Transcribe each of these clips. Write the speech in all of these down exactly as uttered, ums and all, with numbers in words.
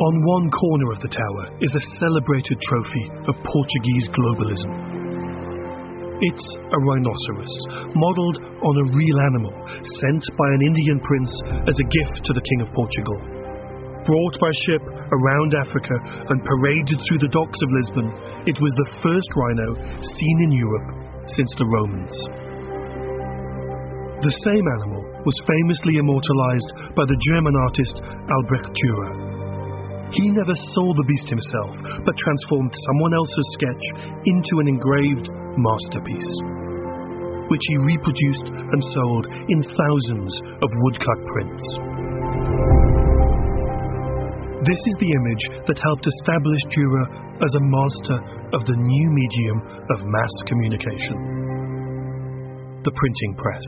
On one corner of the tower is a celebrated trophy of Portuguese globalism. It's a rhinoceros, modelled on a real animal, sent by an Indian prince as a gift to the King of Portugal. Brought by ship around Africa and paraded through the docks of Lisbon, it was the first rhino seen in Europe since the Romans. The same animal was famously immortalised by the German artist Albrecht Dürer. He never saw the beast himself, but transformed someone else's sketch into an engraved masterpiece, which he reproduced and sold in thousands of woodcut prints. This is the image that helped establish Dürer as a master of the new medium of mass communication, the printing press.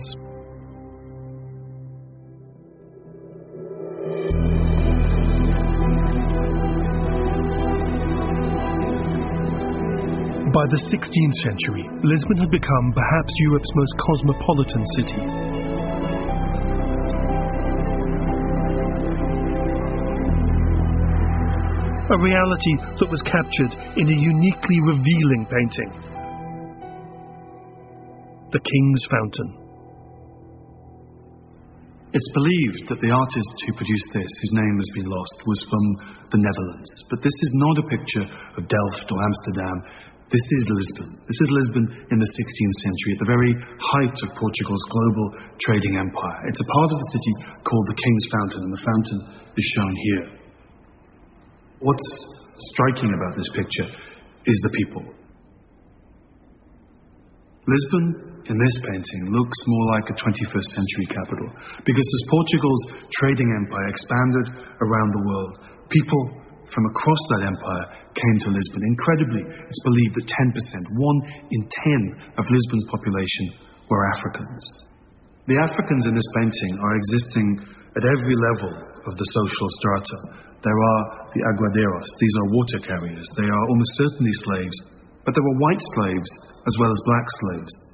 By the sixteenth century, Lisbon had become perhaps Europe's most cosmopolitan city. A reality that was captured in a uniquely revealing painting, The King's Fountain. It's believed that the artist who produced this, whose name has been lost, was from the Netherlands. But this is not a picture of Delft or Amsterdam. This is Lisbon. This is Lisbon in the sixteenth century, at the very height of Portugal's global trading empire. It's a part of the city called the King's Fountain, and the fountain is shown here. What's striking about this picture is the people. Lisbon, in this painting, looks more like a twenty-first century capital, because as Portugal's trading empire expanded around the world, people from across that empire came to Lisbon. Incredibly, it's believed that ten percent, one in ten of Lisbon's population were Africans. The Africans in this painting are existing at every level of the social strata. There are the aguadeiros, these are water carriers. They are almost certainly slaves, but there were white slaves as well as black slaves.